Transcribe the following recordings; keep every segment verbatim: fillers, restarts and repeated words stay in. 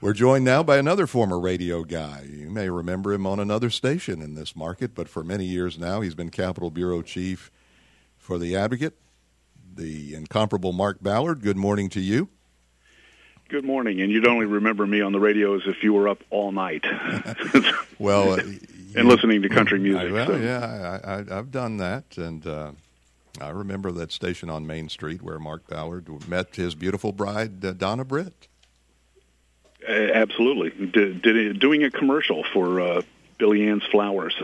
We're joined now by another former radio guy. You may remember him on another station in this market, but for many years now, he's been Capitol Bureau Chief for The Advocate, the incomparable Mark Ballard. Good morning to you. Good morning, and you'd only remember me on the radio as if you were up all night. well, uh, and listening to country music. I, well, so. yeah, I, I, I've done that, and uh, I remember that station on Main Street where Mark Ballard met his beautiful bride, uh, Donna Britt. Uh, absolutely. Did, did, doing a commercial for uh, Billy Ann's Flowers.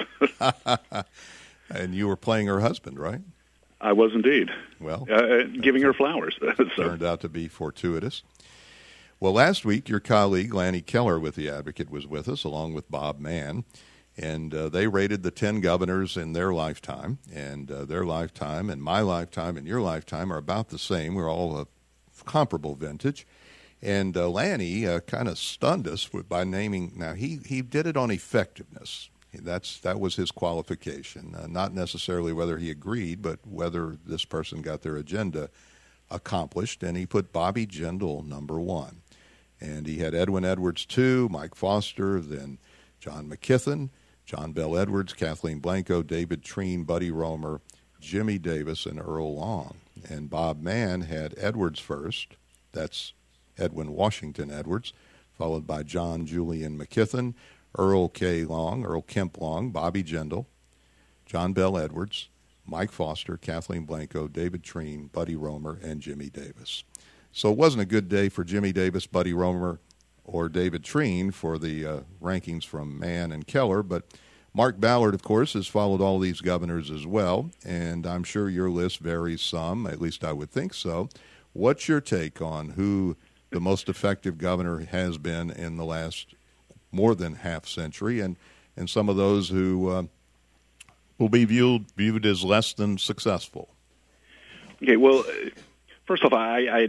And you were playing her husband, right? I was indeed. Well, uh, giving her flowers. so. Turned out to be fortuitous. Well, last week, your colleague, Lanny Keller with The Advocate, was with us, along with Bob Mann, and uh, they rated the ten governors in their lifetime, and uh, their lifetime and my lifetime and your lifetime are about the same. We're all a comparable vintage. And uh, Lanny uh, kind of stunned us with, by naming, now he, he did it on effectiveness. That's That was his qualification, uh, not necessarily whether he agreed, but whether this person got their agenda accomplished. And he put Bobby Jindal number one. And he had Edwin Edwards two, Mike Foster, then John McKithen, John Bell Edwards, Kathleen Blanco, David Treen, Buddy Roemer, Jimmy Davis, and Earl Long. And Bob Mann had Edwards first. That's Edwin Washington Edwards, followed by John Julian McKithen, Earl K. Long, Earl Kemp Long, Bobby Jindal, John Bell Edwards, Mike Foster, Kathleen Blanco, David Treen, Buddy Roemer, and Jimmy Davis. So it wasn't a good day for Jimmy Davis, Buddy Roemer, or David Treen for the uh, rankings from Mann and Keller, but Mark Ballard, of course, has followed all these governors as well, and I'm sure your list varies some, at least I would think so. What's your take on who the most effective governor has been in the last more than half century, and, and some of those who uh, will be viewed viewed as less than successful? Okay, well, first off, I, I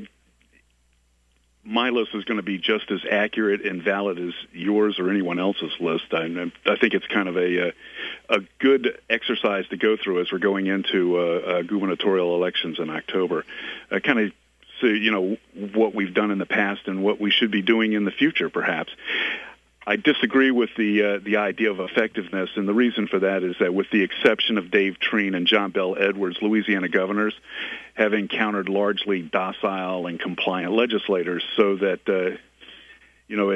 my list is going to be just as accurate and valid as yours or anyone else's list. I, I think it's kind of a a good exercise to go through as we're going into uh, uh, gubernatorial elections in October. Uh, kind of So, you know, what we've done in the past and what we should be doing in the future, perhaps. I disagree with the uh, the idea of effectiveness, and the reason for that is that with the exception of Dave Treen and John Bell Edwards, Louisiana governors have encountered largely docile and compliant legislators, so that, uh, you know,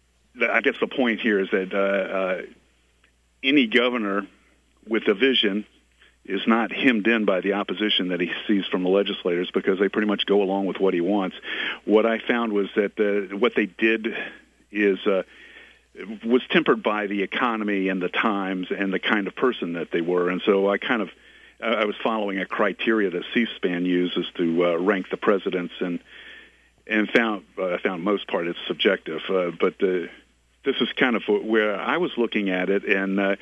I guess the point here is that uh, uh, any governor with a vision is not hemmed in by the opposition that he sees from the legislators because they pretty much go along with what he wants. What I found was that uh, what they did is uh, was tempered by the economy and the times and the kind of person that they were. And so I kind of I was following a criteria that C-SPAN uses to uh, rank the presidents, and and found uh, I found most part it's subjective. Uh, but uh, this is kind of where I was looking at it, and uh,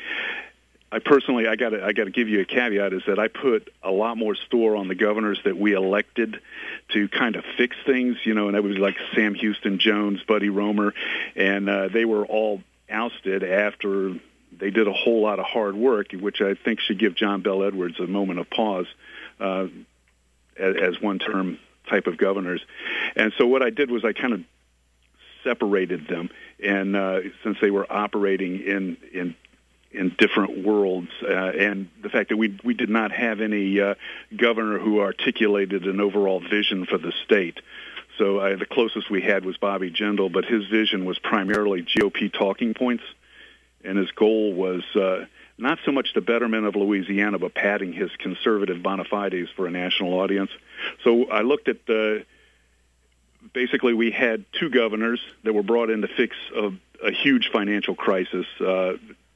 I personally, I got I got to give you a caveat, is that I put a lot more store on the governors that we elected to kind of fix things, you know, and that would be like Sam Houston Jones, Buddy Roemer, and uh, they were all ousted after they did a whole lot of hard work, which I think should give John Bell Edwards a moment of pause uh, as, as one-term type of governors. And so what I did was I kind of separated them, and uh, since they were operating in in in different worlds, uh, and the fact that we we did not have any uh, governor who articulated an overall vision for the state. So uh, the closest we had was Bobby Jindal, but his vision was primarily G O P talking points, and his goal was uh, not so much the betterment of Louisiana, but padding his conservative bona fides for a national audience. So I looked at the, basically we had two governors that were brought in to fix a, a huge financial crisis. Uh,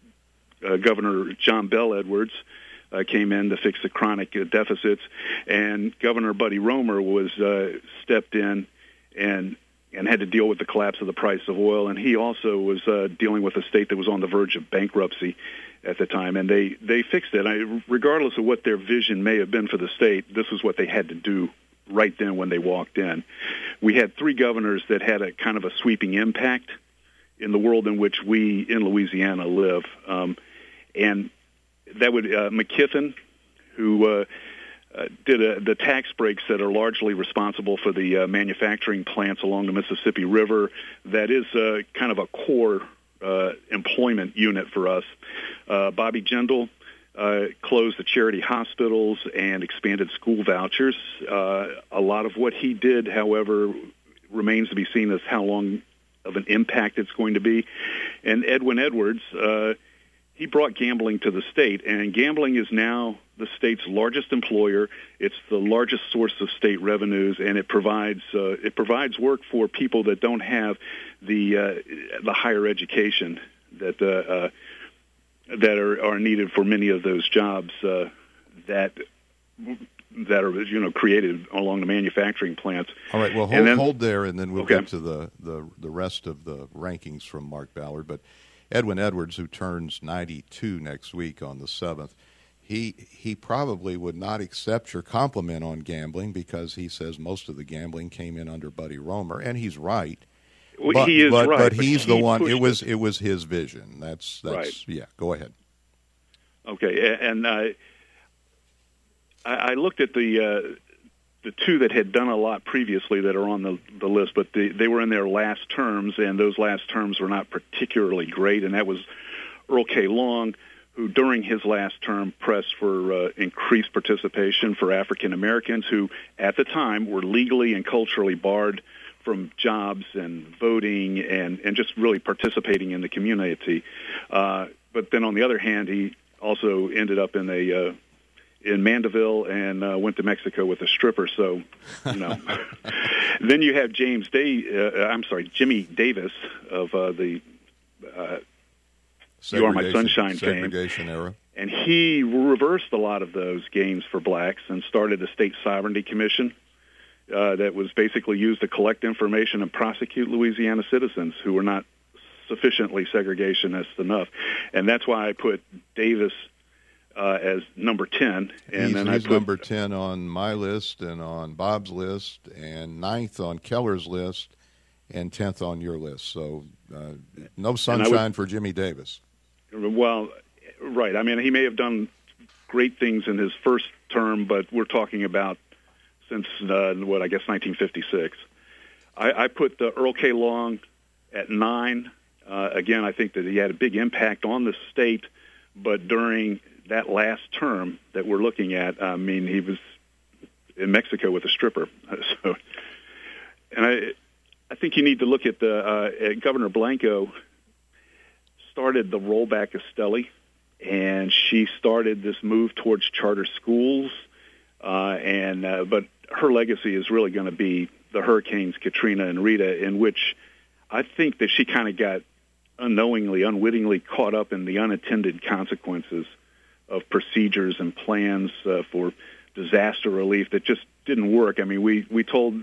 uh, Governor John Bell Edwards uh, came in to fix the chronic uh, deficits, and Governor Buddy Roemer was uh, stepped in and and had to deal with the collapse of the price of oil, and he also was uh, dealing with a state that was on the verge of bankruptcy at the time, and they, they fixed it. I, regardless of what their vision may have been for the state, this is what they had to do right then when they walked in. We had three governors that had a kind of a sweeping impact in the world in which we in Louisiana live, um, and that would uh, McKithen, who uh, uh, did a, the tax breaks that are largely responsible for the uh, manufacturing plants along the Mississippi River. That is uh, kind of a core uh, employment unit for us. Uh, Bobby Jindal uh, closed the charity hospitals and expanded school vouchers. Uh, a lot of what he did, however, remains to be seen as how long of an impact it's going to be. And Edwin Edwards, uh, he brought gambling to the state, and gambling is now the state's largest employer. It's the largest source of state revenues, and it provides uh, it provides work for people that don't have the uh, the higher education that uh, uh, that are, are needed for many of those jobs uh, that. that are, you know, created along the manufacturing plants. All right, well, hold, then, hold there, and then we'll okay. get to the, the, the rest of the rankings from Mark Ballard. But Edwin Edwards, who turns ninety-two next week on the seventh, he he probably would not accept your compliment on gambling because he says most of the gambling came in under Buddy Roemer, and he's right. Well, but, he is but, right, but but he's he the one. It was it. it was his vision. That's that's right. Yeah. Go ahead. Okay, and uh, I, I looked at the uh, the two that had done a lot previously that are on the the list, but the, they were in their last terms, and those last terms were not particularly great. And that was Earl K. Long, who during his last term pressed for uh, increased participation for African Americans, who at the time were legally and culturally barred from jobs and voting and, and just really participating in the community. Uh, but then on the other hand, he also ended up in a uh, in Mandeville and uh, went to Mexico with a stripper. So, you know. Then you have James Day. Uh, I'm sorry, Jimmy Davis of uh, the uh, You Are My Sunshine fame. Segregation era. And he reversed a lot of those gains for blacks and started a state sovereignty commission uh, that was basically used to collect information and prosecute Louisiana citizens who were not sufficiently segregationist enough. And that's why I put Davis uh, as number ten. And he's then he's I put, number ten on my list and on Bob's list and ninth on Keller's list and tenth on your list. So uh, no sunshine would, for Jimmy Davis. Well, right. I mean, he may have done great things in his first term, but we're talking about since, uh, what, I guess nineteen fifty-six. I, I put uh, Earl K. Long at nine. Uh, again, I think that he had a big impact on the state, but during that last term that we're looking at, I mean, he was in Mexico with a stripper. So, and I, I think you need to look at the uh, at Governor Blanco started the rollback of Stelly, and she started this move towards charter schools, uh, and uh, but her legacy is really going to be the hurricanes Katrina and Rita, in which I think that she kind of got unknowingly, unwittingly caught up in the unintended consequences of procedures and plans uh, for disaster relief that just didn't work. I mean, we, we told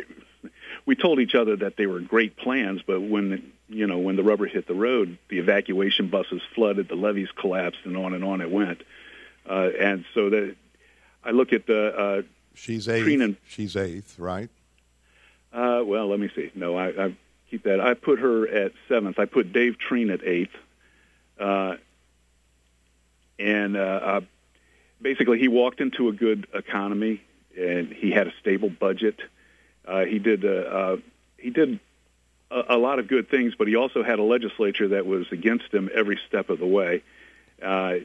we told each other that they were great plans, but when you know when the rubber hit the road, the evacuation buses flooded, the levees collapsed, and on and on it went. Uh, and so that I look at the uh, she's eighth. Trina, she's eighth, right? Uh, well, let me see. No, I, I keep that. I put her at seventh. I put Dave Treen at eighth. Uh, and uh, uh, basically, he walked into a good economy, and he had a stable budget. Uh, he did uh, uh, he did a, a lot of good things, but he also had a legislature that was against him every step of the way. Uh,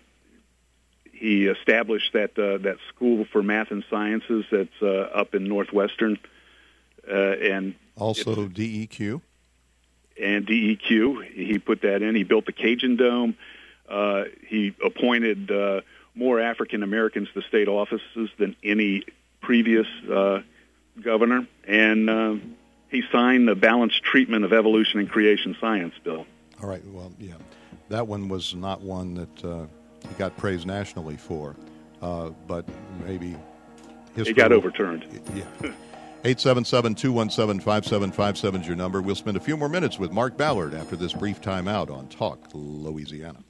he established that uh, that school for math and sciences that's uh, up in Northwestern, uh, and also D E Q. And D E Q, he put that in. He built the Cajun Dome. Uh, he appointed uh, more African Americans to state offices than any previous uh, governor, and uh, he signed the Balanced Treatment of Evolution and Creation Science bill. All right. Well, yeah, that one was not one that uh, he got praised nationally for, uh, but maybe history. It got overturned. Yeah. eight seven seven, two one seven, five seven five seven is your number. We'll spend a few more minutes with Mark Ballard after this brief timeout on Talk Louisiana.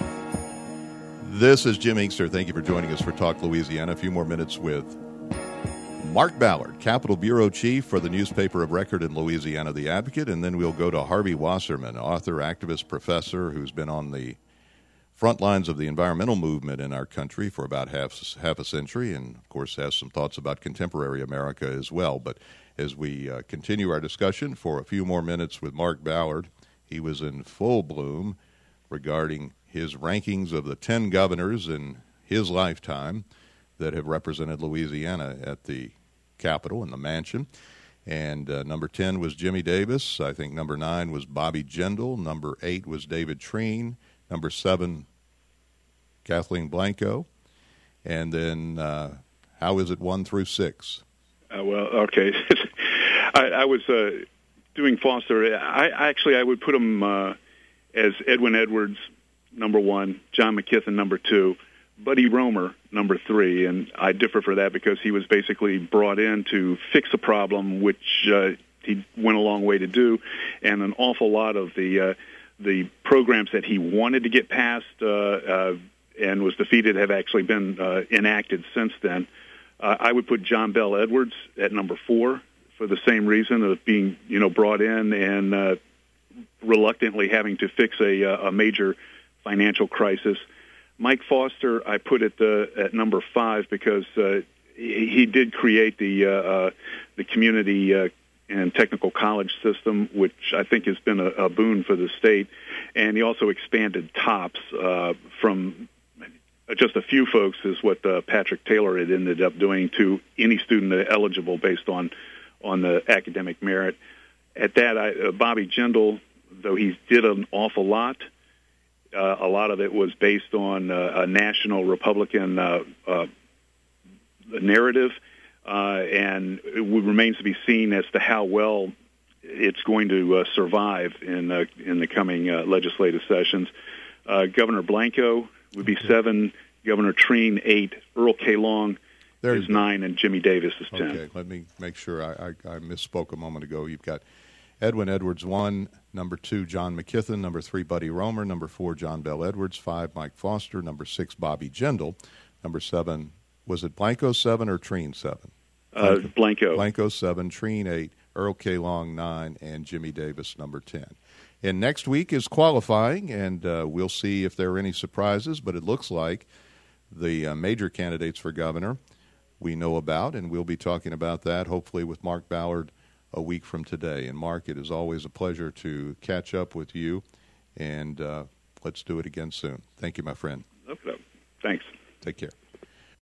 This is Jim Inkster. Thank you for joining us for Talk Louisiana. A few more minutes with Mark Ballard, Capitol Bureau Chief for the newspaper of record in Louisiana, The Advocate, and then we'll go to Harvey Wasserman, author, activist, professor, who's been on the front lines of the environmental movement in our country for about half half a century, and of course has some thoughts about contemporary America as well. But as we uh, continue our discussion for a few more minutes with Mark Ballard, he was in full bloom regarding his rankings of the ten governors in his lifetime that have represented Louisiana at the Capitol and the mansion. And uh, number ten was Jimmy Davis. I think number nine was Bobby Jindal. Number eight was David Treen. Number seven, Kathleen Blanco. And then uh, how is it one through six? Uh, well, okay. I, I was uh, doing Foster. I actually I would put him uh, as Edwin Edwards, number one, John McKithen, number two, Buddy Roemer, number three, and I differ for that because he was basically brought in to fix a problem, which uh, he went a long way to do, and an awful lot of the uh, the programs that he wanted to get passed uh, uh, and was defeated have actually been uh, enacted since then. Uh, I would put John Bell Edwards at number four for the same reason of being, you know, brought in and uh, reluctantly having to fix a, a major financial crisis. Mike Foster, I put at the at number five because uh, he, he did create the uh, uh, the community uh, and technical college system, which I think has been a, a boon for the state, and he also expanded TOPS uh, from just a few folks, is what uh, Patrick Taylor had ended up doing, to any student eligible based on on the academic merit. At that, I, uh, Bobby Jindal, though he did an awful lot. Uh, a lot of it was based on uh, a national Republican uh, uh, narrative, uh, and it remains to be seen as to how well it's going to uh, survive in uh, in the coming uh, legislative sessions. Uh, Governor Blanco would be seven, Governor Treen eight, Earl K. Long There's is nine, and Jimmy Davis is ten. Okay, let me make sure I, I, I misspoke a moment ago. You've got Edwin Edwards one, number two, John McKithen, number three, Buddy Roemer, number four, John Bell Edwards, five, Mike Foster, number six, Bobby Jindal, number seven, was it Blanco seven or Treen seven? Uh, Blanco. Blanco seven, Treen eight, Earl K. Long nine, and Jimmy Davis number ten. And next week is qualifying, and uh, we'll see if there are any surprises, but it looks like the uh, major candidates for governor we know about, and we'll be talking about that hopefully with Mark Ballard a week from today. And Mark, it is always a pleasure to catch up with you, and uh, let's do it again soon. Thank you, my friend. Okay. Thanks. Take care.